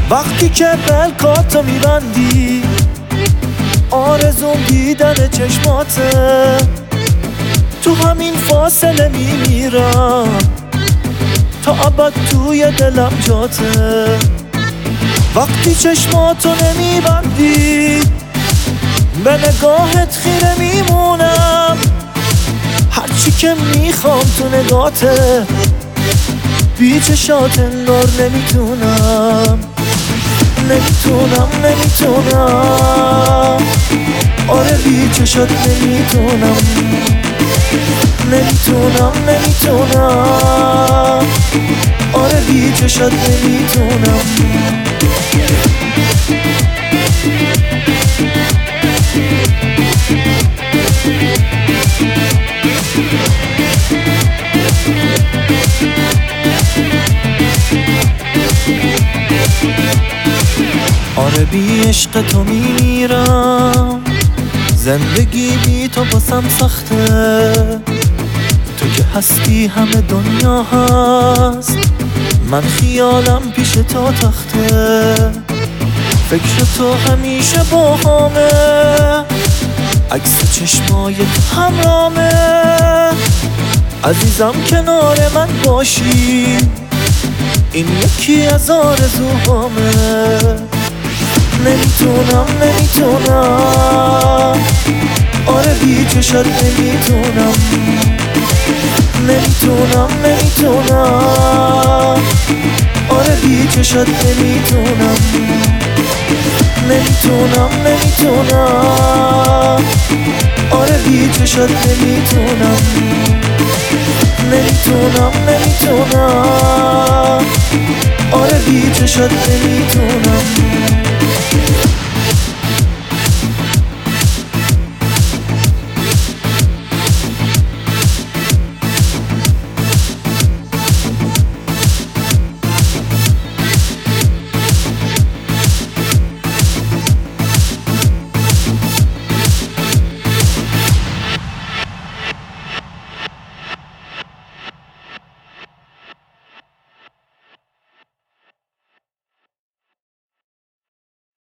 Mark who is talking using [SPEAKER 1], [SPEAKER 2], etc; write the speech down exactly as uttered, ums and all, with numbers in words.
[SPEAKER 1] وقتی که بلکاتو میبندی آرزوم دیدن چشماته، تو همین فاصله میمیرم تا ابد توی دلم جاته. وقتی چشماتو نمیبندی به نگاهت خیره میمونم، هرچی که میخوام تو نگاته، بی چشات انگار نمیتونم نمیتونم نمیتونم آره بی چشات نمیتونم نمیتونم نمیتونم آره بی چشات نمیتونم. آره بی عشق تو میمیرم، زندگی بی تو باسم سخته، تو که هستی همه دنیا هست، من خیالم پیش تو تخته، فکر تو همیشه با همه، عکس چشمای تو همرامه، عزیزم کنار من باشی این یکی از آرزوهامه. نمیتونم نمیتونم آره بی چشات نمیتونم نمیتونم نمیتونم آره بی چشات نمیتونم نمیتونم نمیتونم آره بی چشات نمیتونم نمیتونم نمیتونم آره بی چشات نمیتونم.